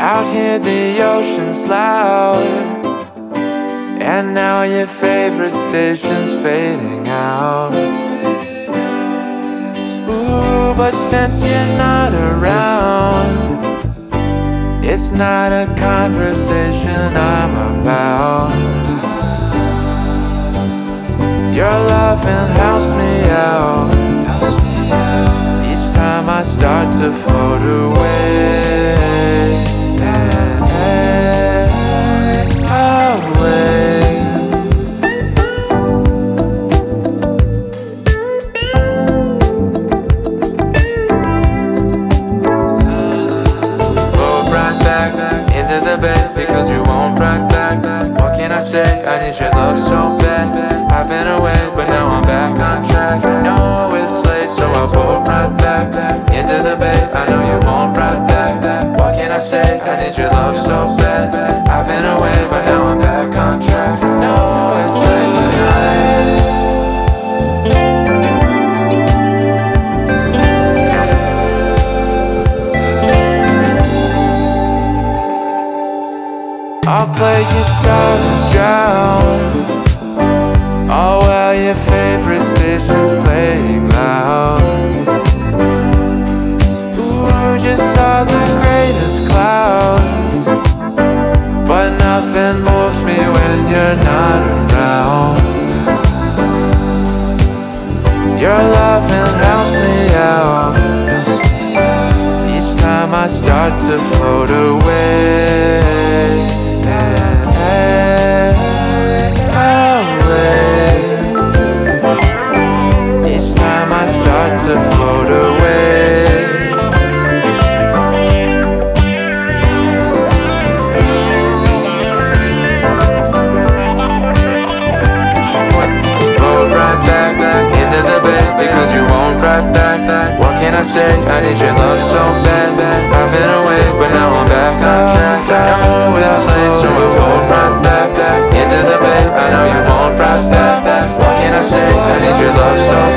Out here the ocean's loud, and now your favorite station's fading out. Ooh, but since you're not around, it's not a conversation I'm about. Your loving helps me out each time I start to float away. Into the bed because you won't right back. What can I say? I need your love so bad. I've been away, but now I'm back on track. I know it's late, so I'll pull right back. Into the bed, I know you won't right back. What can I say? I need your love so bad. I've been away, but now I'm back on track. I know it's late tonight. I'll play guitar and drown. Oh well, your favorite station's playing loud. Ooh, just saw the greatest clouds, but nothing moves me when you're not around. Your loving helps me out each time I start to float away. Each time I start to float away. Go right back into the bed because you won't right back. What can I say? I need your love so bad. I've been away, but now I'm back on track. I know it's late, so I'll go right back into the bed. I know you won't right back. What can I say? I need your love so